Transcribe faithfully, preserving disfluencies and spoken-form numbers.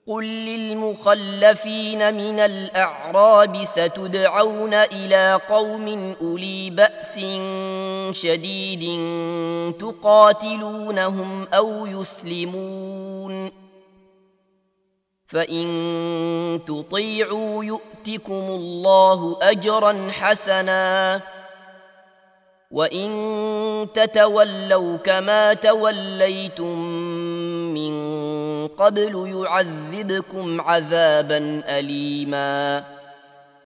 قل للمخلفين من الأعراب ستدعون إلى قوم أولي بأس شديد تقاتلونهم أو يسلمون فإن تطيعوا يؤتكم الله أجرا حسنا وإن تتولوا كما توليتم من قبل يعذبكم عذابا أليما